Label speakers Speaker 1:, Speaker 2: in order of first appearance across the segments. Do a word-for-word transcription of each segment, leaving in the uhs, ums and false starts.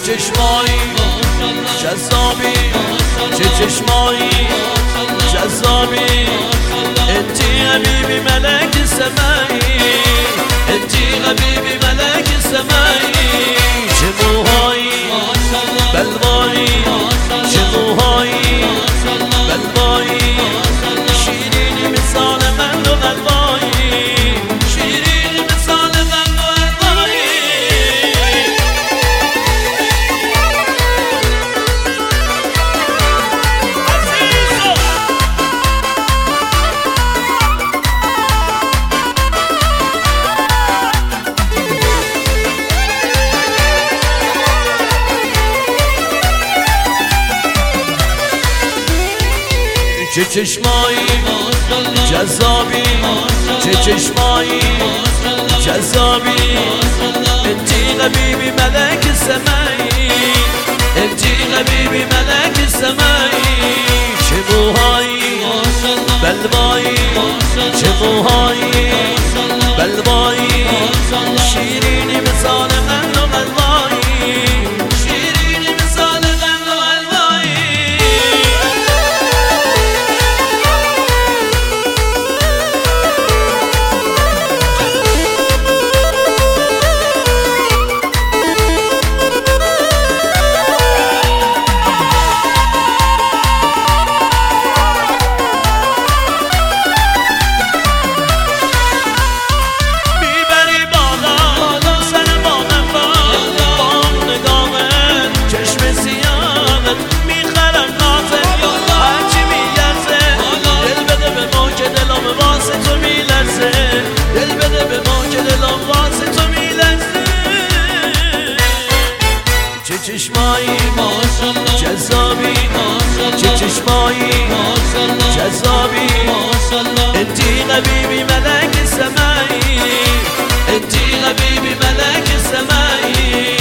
Speaker 1: چشمایی جذابی، چه چشمایی جذابی، انتی حبیبی ملک سمایی، انتی حبیبی ملک سمایی. چه موهایی بلوایی، چه موهایی بلوایی، شیرینی مثال قند و حلوایی، شیرینی مثال قند و حلوایی. چه چشمایی جذابی، چه چشمایی جذابی، انتی حبیبی ملک سمایی، انتی حبیبی ملک سمایی. چه موهایی بلوایی، چه موهایی بلوایی، شیرینی مثال قند و حلوایی، شیرینی مثال قند و حلوایی. دل بده به ما که دلم واسه تو میلرزه. چه چشمایی جذابی، چه چشمایی جذابی، انتی حبیبی ملک سمایی، انتی حبیبی ملک سمایی.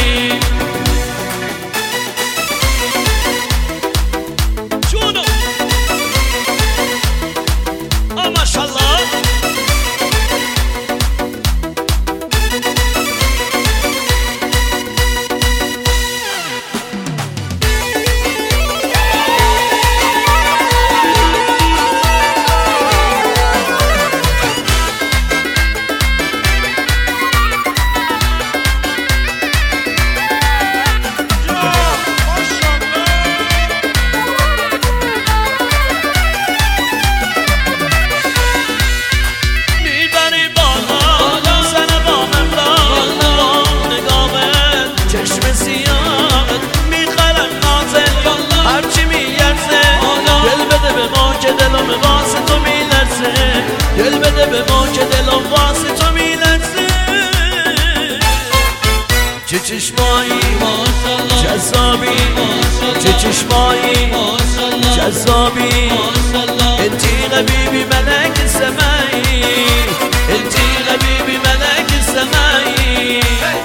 Speaker 1: جونو آ ماشاءالله. دل بده به ما که دلم واسه تو میلرزه. چه چشمایی جذابی، چه چشمایی جذابی، انتی حبیبی ملک سمایی، انتی حبیبی ملک سمایی.